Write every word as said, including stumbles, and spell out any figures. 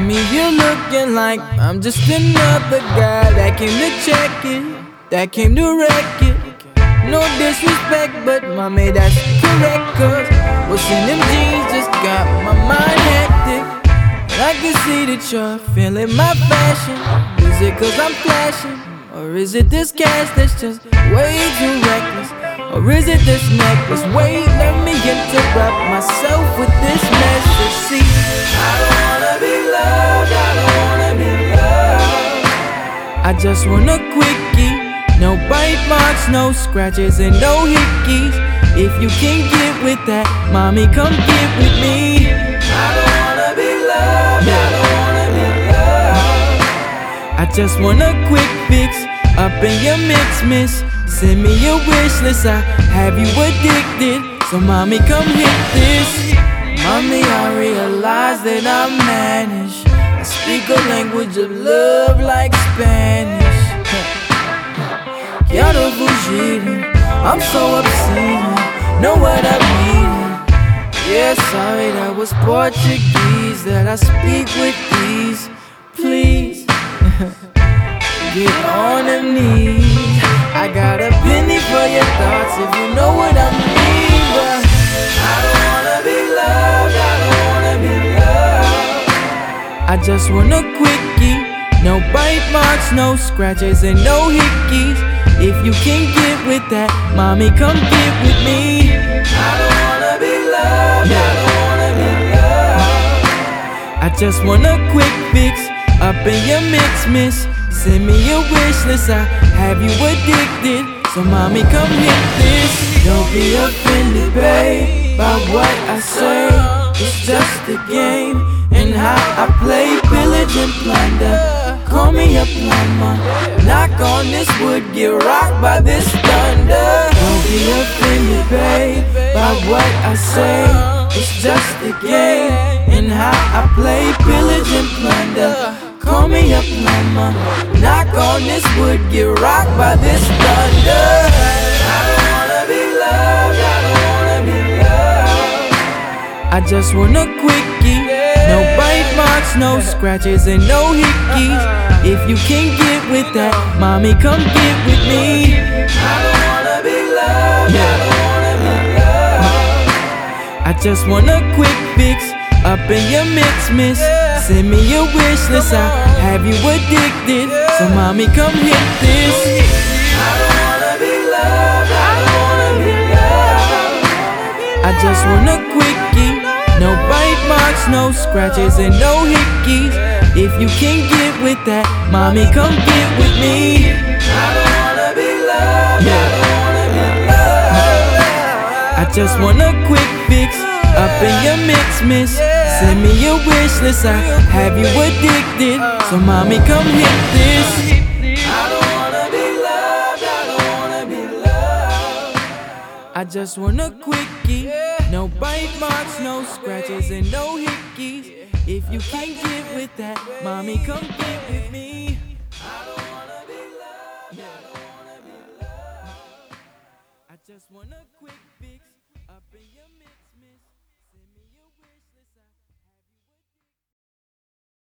me, you're looking like I'm just another guy that came to check it, that came to wreck it. No disrespect, but mommy, that's correct. Cause what's in them jeans just got my mind hectic. And I can see that you're feeling my fashion. Is it cause I'm flashing? Or is it this cash that's just way too reckless? Or is it this necklace? Wait, let me interrupt myself with this message. See, I don't wanna be loved, I don't wanna be loved. I just want a quickie. No bite marks, no scratches, and no hickeys. If you can get with that, mommy, come get with me. I don't wanna be loved, I don't wanna be loved. I just want a quick fix up in your mix, miss. Send me your wish list, I have you addicted. So mommy, come hit this. Mommy, I realize that I'm managed. I speak a language of love like Spanish. Quiero fugir, I'm so obscene. Know what I mean? Yeah, sorry, that was Portuguese. That I speak with ease. Please, get on them knees. I got a penny for your thoughts if you know what I mean. But I don't wanna be loved, I don't wanna be loved. I just want a quickie. No bite marks, no scratches, and no hickeys. If you can get with that, mommy, come get with me. I don't wanna be loved, I don't wanna be loved. I just want a quick fix up in your mix, miss. Send me your wish list, I have you addicted. So mommy, come hit this. Don't be offended, babe, by what I say. It's just a game, and how I play, pillage and plunder. Call me a plumber. Knock on this wood, get rocked by this thunder. Don't be offended, babe, by what I say. It's just a game, and how I play, pillage and plunder. Call me a plumber. Knock on this wood, get rocked by this thunder. I don't wanna be loved, I don't wanna be loved. I just want a quickie. No bite marks, no scratches, and no hickeys. If you can get with that, mommy, come get with me. I don't wanna be loved, I don't wanna be loved. I just want a quick fix up in your mix, miss. Send me your wish list, I have you addicted. So mommy, come hit this. I don't wanna be loved, I don't wanna be loved. I just want a quickie. No bite marks, no scratches, and no hickeys. If you can get with that, mommy, come get with me. I don't wanna be loved, I don't wanna be loved. I just want a quick fix up in your mix, miss. Send me your wish list, I have you addicted. So mommy, come hit this. I don't wanna be loved, I don't wanna be loved. I just want a quickie. No bite marks, no scratches, and no hickeys. If you can get with that, mommy, come get with me.